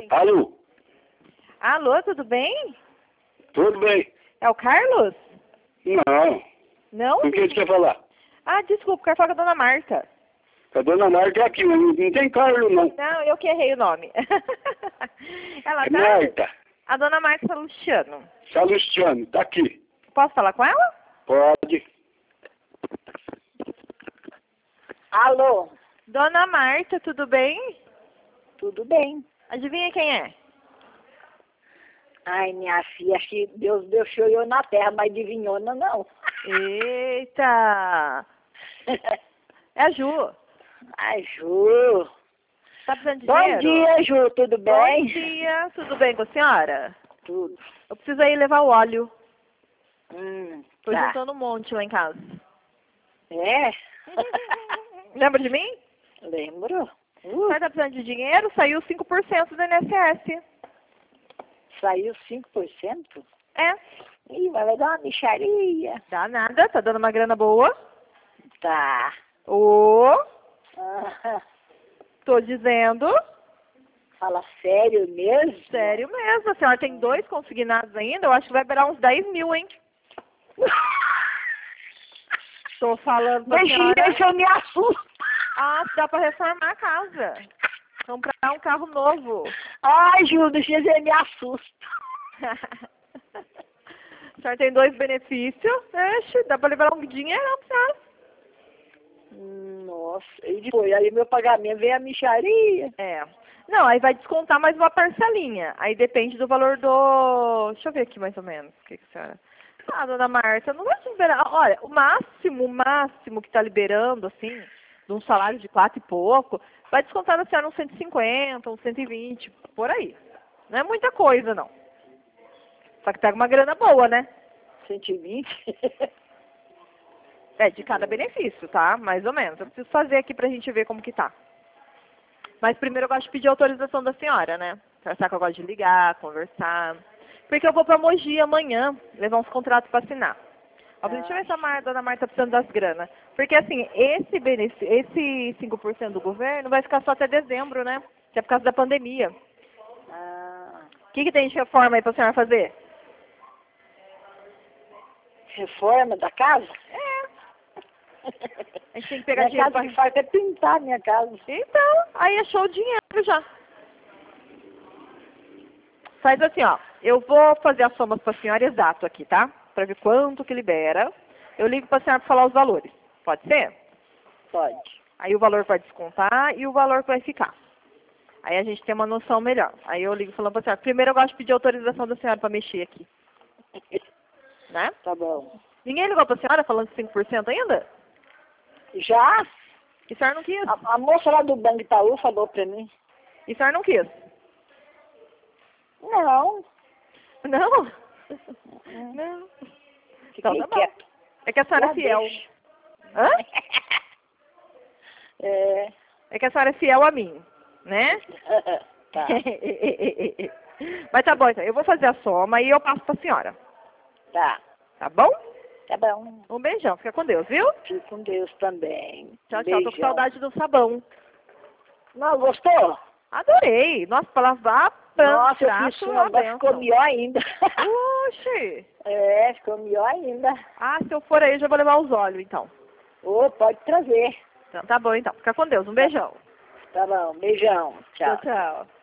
Alô? Alô, tudo bem? Tudo bem? É o Carlos? Não. Não? Com quem você quer falar? Ah, desculpa, quero falar com a dona Marta. A dona Marta é aqui, mas não tem Carlos, não. Não, eu que errei o nome. Ela É tá? Marta. A dona Marta Salustiano. Salustiano, tá aqui. Posso falar com ela? Pode. Alô, Dona Marta, tudo bem? tudo bem? Adivinha quem é? Ai, minha filha, acho que Deus deixou eu na terra, mas adivinhona não. Eita! É a Ju. Ai, Ju. Tá precisando de Bom dinheiro? dia, Ju, tudo bem? Bom dia, tudo bem com a senhora? Tudo. Eu preciso aí levar o óleo. Tô Tá. juntando um monte lá em casa. É? Lembra de mim? Lembro. Você tá precisando de dinheiro? Saiu 5% do INSS. Saiu 5%? É. Ih, vai dar uma mixaria. Dá nada, tá dando uma grana boa. Tá. Ô, Ah, tô dizendo. fala sério mesmo? Sério mesmo. A senhora tem 2 consignados ainda? Eu acho que vai virar uns 10 mil, hein? Tô falando pra Deixa senhora. isso, eu me assusto. Ah, dá pra reformar a casa. Comprar um carro novo. Ai, Ju, deixa eu me assusto. A senhora tem 2 benefícios. Oxe, dá pra levar um dinheirão pra senhora. Nossa, e depois, aí meu pagamento vem a mixaria. É. Não, aí vai descontar mais uma parcelinha. Aí depende do valor do... Deixa eu ver aqui mais ou menos. O que a senhora... Ah, dona Marta, não vai te liberar. Olha, o máximo que tá liberando, assim, de um salário de 4 e pouco, vai descontar na senhora uns 150, uns 120, por aí. Não é muita coisa, não. Só que pega uma grana boa, né? 120? É, de cada benefício, tá? Mais ou menos. Eu preciso fazer aqui pra gente ver como que tá. Mas primeiro eu gosto de pedir autorização da senhora, né? Pra saber que eu gosto de ligar, conversar. Porque eu vou pra Mogi amanhã, levar uns contratos pra assinar. Ó, deixa eu ver se a dona Marta tá precisando das granas. Porque assim, esse 5% do governo vai ficar só até dezembro, né? Que é por causa da pandemia. O que tem de reforma aí pra senhora fazer? Reforma da casa? É. A gente tem que pegar Minha dinheiro casa que faz é pintar a minha casa. Então, aí achou o dinheiro já. Faz assim, ó. Eu vou fazer as somas pra senhora exato aqui, tá? Pra ver quanto que libera. Eu ligo pra senhora pra falar os valores. Pode ser? Pode. Aí o valor vai descontar e o valor que vai ficar. Aí a gente tem uma noção melhor. Aí eu ligo falando pra senhora. Primeiro eu gosto de pedir autorização da senhora pra mexer aqui. Né? Tá bom. Ninguém ligou pra senhora falando de 5% ainda? Já? E a senhora não quis? A moça lá do Banco Itaú falou pra mim. E a senhora não quis? Não. Não? Não. Então Fiquei tá bom. quieto. É que a senhora Já é fiel. deixa. Hã? É. É que a senhora é fiel a mim, né? Tá. Mas tá bom, então. Eu vou fazer a soma e eu passo pra senhora. Tá. Tá bom? Tá bom. Um beijão. Fica com Deus, viu? Fique com Deus também. Tchau, tchau. Tô com Beijão. saudade do sabão. Não, gostou? Adorei. Nossa, pra lavar pano, Nossa, eu prato, fiz uma uma, ficou benção. melhor ainda. Oxi. É, ficou melhor ainda. Ah, se eu for aí, eu já vou levar os óleos, então. Ô, pode trazer. Então tá bom, então. Fica com Deus. Um beijão. Tá bom, beijão. Tchau. Tchau, tchau.